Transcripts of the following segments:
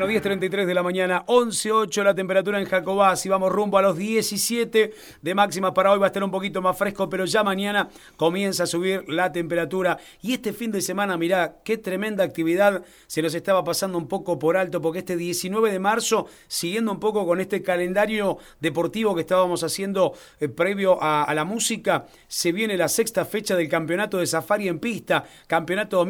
10:33 de la mañana, 11:08 la temperatura en Jacobasi. Vamos rumbo a los 17 de máxima para hoy. Va a estar un poquito más fresco, pero ya mañana comienza a subir la temperatura. Y este fin de semana, mirá, qué tremenda actividad se nos estaba pasando un poco por alto, porque este 19 de marzo, siguiendo un poco con este calendario deportivo que estábamos haciendo previo a la música, se viene la sexta fecha del campeonato de Safari en pista, campeonato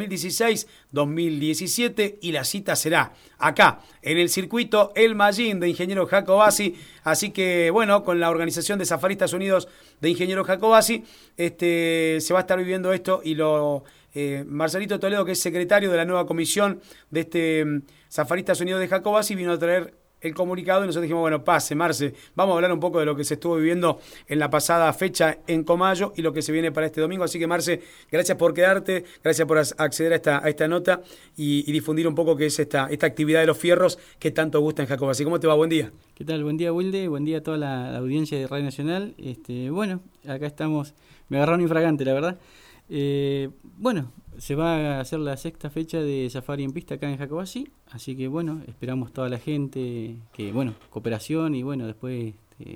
2016-2017, y la cita será acá, en el circuito El Mallín de Ingeniero Jacobasi. Así que, bueno, con la organización de Safaristas Unidos de Ingeniero Jacobasi, se va a estar viviendo esto, y Marcelito Toledo, que es secretario de la nueva comisión de Safaristas Unidos de Jacobasi, vino a traer el comunicado y nosotros dijimos, bueno, pase, Marce, vamos a hablar un poco de lo que se estuvo viviendo en la pasada fecha en Comayo y lo que se viene para este domingo. Así que, Marce, gracias por quedarte, gracias por acceder a esta nota y difundir un poco qué es esta actividad de los fierros que tanto gusta en Jacobasi. ¿Cómo te va? Buen día. ¿Qué tal? Buen día, Wilde, buen día a toda la audiencia de Radio Nacional. Bueno, acá estamos, me agarraron infragante, la verdad. Bueno, se va a hacer la sexta fecha de Safari en pista acá en Jacobasi, así que bueno, esperamos toda la gente, que bueno, cooperación, y bueno, después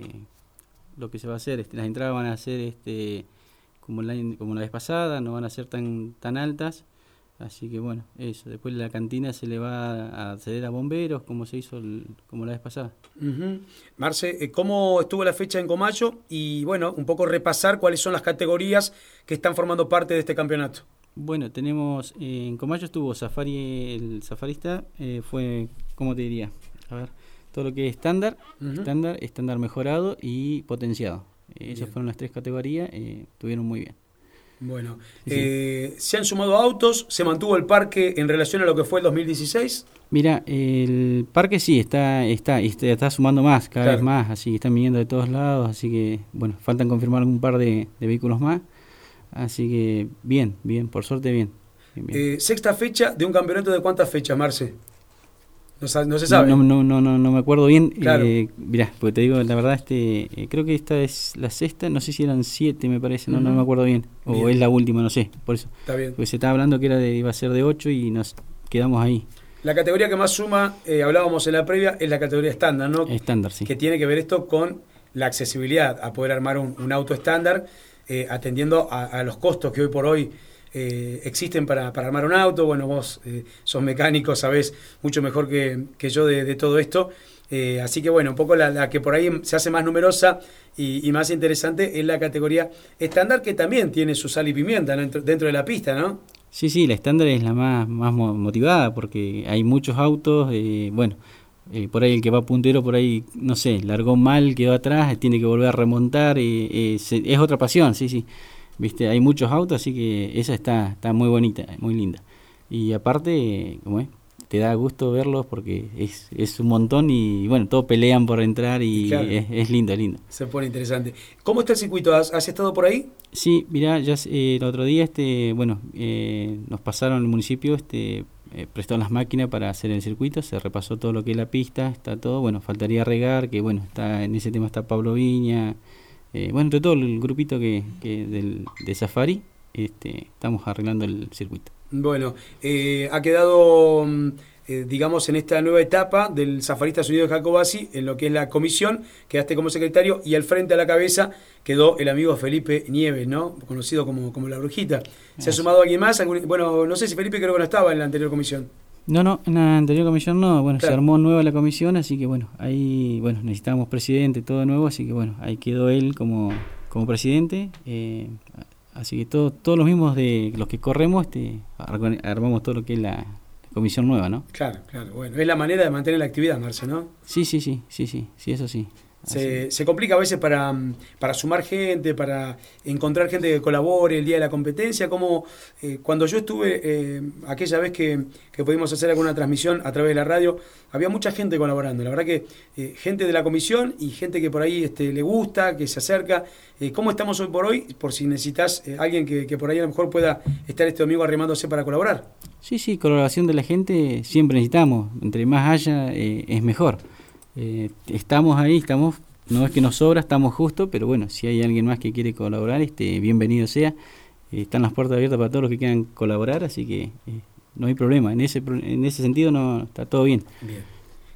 lo que se va a hacer, las entradas van a ser como la vez pasada, no van a ser tan altas, así que bueno, eso, después la cantina se le va a ceder a bomberos, como se hizo como la vez pasada. Uh-huh. Marce, ¿cómo estuvo la fecha en Comayo? Y bueno, un poco repasar cuáles son las categorías que están formando parte de este campeonato. Bueno, tenemos, en Comayo estuvo Safari, el safarista, fue, ¿cómo te diría? A ver, todo lo que es estándar, estándar mejorado y potenciado. Esas fueron las tres categorías, estuvieron muy bien. Bueno, sí. ¿Se han sumado autos? ¿Se mantuvo el parque en relación a lo que fue el 2016? Mira, el parque sí, está sumando más, cada vez más, así que están viniendo de todos lados, así que, bueno, faltan confirmar un par de vehículos más. Así que bien, por suerte bien. Sexta fecha de un campeonato de ¿cuántas fechas, Marce? No se sabe. No me acuerdo bien. Claro. Mirá, porque te digo, la verdad, creo que esta es la sexta, no sé si eran 7, me parece, no me acuerdo bien. O bien. Es la última, no sé, por eso. Está bien. Porque se estaba hablando que iba a ser de 8 y nos quedamos ahí. La categoría que más suma, hablábamos en la previa, es la categoría estándar, ¿no? Estándar, sí. Que tiene que ver esto con la accesibilidad, a poder armar un auto estándar, atendiendo a los costos que hoy por hoy existen para armar un auto. Bueno, vos sos mecánico, sabés mucho mejor que yo de todo esto. Así que bueno, un poco la que por ahí se hace más numerosa y más interesante es la categoría estándar, que también tiene su sal y pimienta, ¿no? dentro de la pista, ¿no? Sí, la estándar es la más motivada, porque hay muchos autos, por ahí el que va puntero, por ahí, no sé, largó mal, quedó atrás, tiene que volver a remontar, es otra pasión, sí. Viste, hay muchos autos, así que esa está muy bonita, muy linda. Y aparte, te da gusto verlos porque es un montón y bueno, todos pelean por entrar y claro, es lindo. Se pone interesante. ¿Cómo está el circuito? ¿Has estado por ahí? Sí, mirá, ya el otro día nos pasaron el municipio, prestaron las máquinas para hacer el circuito, se repasó todo lo que es la pista, está todo, bueno, faltaría regar, que bueno, está en ese tema está Pablo Viña, entre todo el grupito de Safari, estamos arreglando el circuito. Bueno, ha quedado, digamos, en esta nueva etapa del Safaristas Unidos de Jacobasi, en lo que es la comisión, quedaste como secretario, y al frente a la cabeza quedó el amigo Felipe Nieves, ¿no? Conocido como La Brujita. ¿Se ha sumado alguien más? Bueno, no sé si Felipe, creo que no estaba en la anterior comisión. No, en la anterior comisión no, bueno, claro. Se armó nueva la comisión, así que bueno, ahí, necesitábamos presidente, todo nuevo, así que bueno, ahí quedó él como presidente, así que todos los mismos de los que corremos, armamos todo lo que es la comisión nueva, ¿no? Claro, bueno, es la manera de mantener la actividad, Marce, ¿no? Sí, eso sí. Se complica a veces para sumar gente, para encontrar gente que colabore el día de la competencia, como cuando yo estuve, aquella vez que pudimos hacer alguna transmisión a través de la radio, había mucha gente colaborando, la verdad que gente de la comisión y gente que por ahí le gusta, que se acerca. ¿Cómo estamos hoy por hoy? Por si necesitas alguien que por ahí a lo mejor pueda estar este domingo arrimándose para colaborar. Sí, colaboración de la gente siempre necesitamos, entre más haya es mejor. Estamos ahí, no es que nos sobra, estamos justos, pero bueno, si hay alguien más que quiere colaborar, bienvenido sea. Están las puertas abiertas para todos los que quieran colaborar, así que no hay problema. En ese sentido no está todo bien.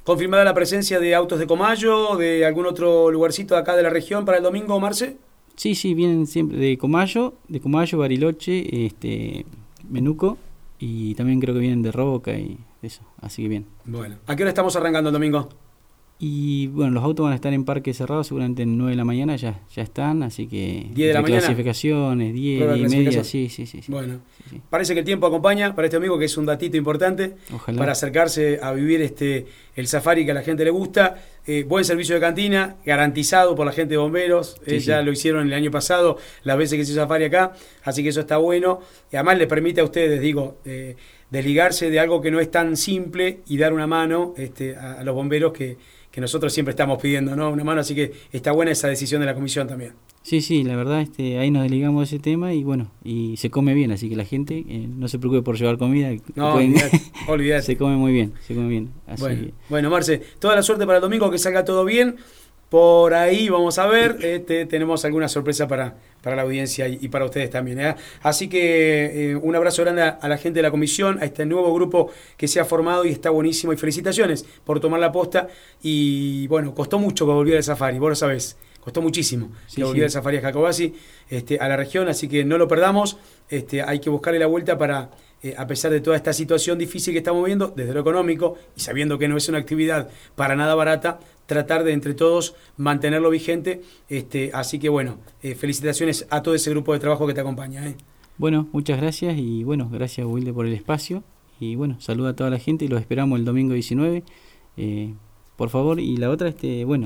¿Confirmada la presencia de autos de Comayo, de algún otro lugarcito de acá de la región para el domingo, Marce? Sí, vienen siempre de Comayo, Bariloche, Menuco, y también creo que vienen de Roca y eso, así que bien. Bueno, ¿a qué hora estamos arrancando el domingo? Y bueno, los autos van a estar en parque cerrado, seguramente en 9 de la mañana ya están, así que 10 de la mañana. Clasificaciones, 10 y media, sí. Bueno, sí. Parece que el tiempo acompaña para este amigo, que es un datito importante. Ojalá. Para acercarse a vivir el safari que a la gente le gusta. Buen servicio de cantina, garantizado por la gente de bomberos. Ya lo hicieron el año pasado, las veces que se hizo safari acá, así que eso está bueno. Y además les permite a ustedes, desligarse de algo que no es tan simple y dar una mano a los bomberos que nosotros siempre estamos pidiendo, ¿no? Una mano, así que está buena esa decisión de la comisión también. Sí, la verdad, ahí nos desligamos de ese tema y bueno, y se come bien, así que la gente no se preocupe por llevar comida. No, olvídate. Se come muy bien, Así bueno, Marce, toda la suerte para el domingo, que salga todo bien. Por ahí vamos a ver, tenemos alguna sorpresa para la audiencia y para ustedes también. Así que un abrazo grande a la gente de la comisión, a este nuevo grupo que se ha formado y está buenísimo. Y felicitaciones por tomar la posta. Y bueno, costó mucho que volviera el safari, vos lo sabés. Costó muchísimo que volviera el safari a Jacobasi, a la región, así que no lo perdamos. Hay que buscarle la vuelta para, a pesar de toda esta situación difícil que estamos viendo, desde lo económico, y sabiendo que no es una actividad para nada barata, tratar de entre todos mantenerlo vigente. Así que bueno, felicitaciones a todo ese grupo de trabajo que te acompaña. Bueno, muchas gracias y bueno, gracias Wilde por el espacio y bueno, saluda a toda la gente y los esperamos el domingo 19, por favor. Y la otra,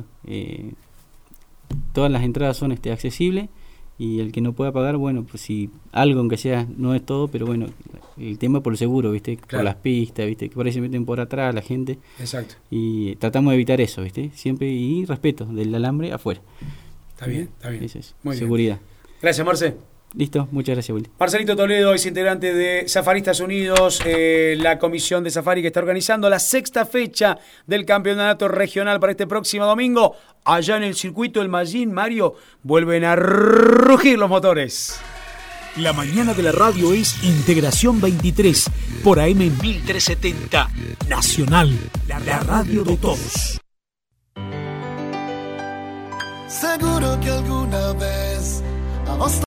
todas las entradas son accesibles y el que no pueda pagar, bueno, pues si algo, aunque sea, no es todo, pero bueno, el tema por el seguro, ¿viste? Claro. Por las pistas, ¿viste? Que por ahí se meten por atrás la gente. Exacto. Y tratamos de evitar eso, ¿viste? Siempre, y respeto del alambre afuera. Está bien. Eso es. Muy seguridad. Bien. Gracias, Marce. Listo, muchas gracias, Willy. Marcelito Toledo es integrante de Safaristas Unidos, la comisión de Safari que está organizando la 6ª fecha del campeonato regional para este próximo domingo. Allá en el circuito El Mallín, Mario, vuelven a rugir los motores. La mañana de la radio es Integración 23 por AM 1370 Nacional, la radio de todos. Seguro que alguna vez a vos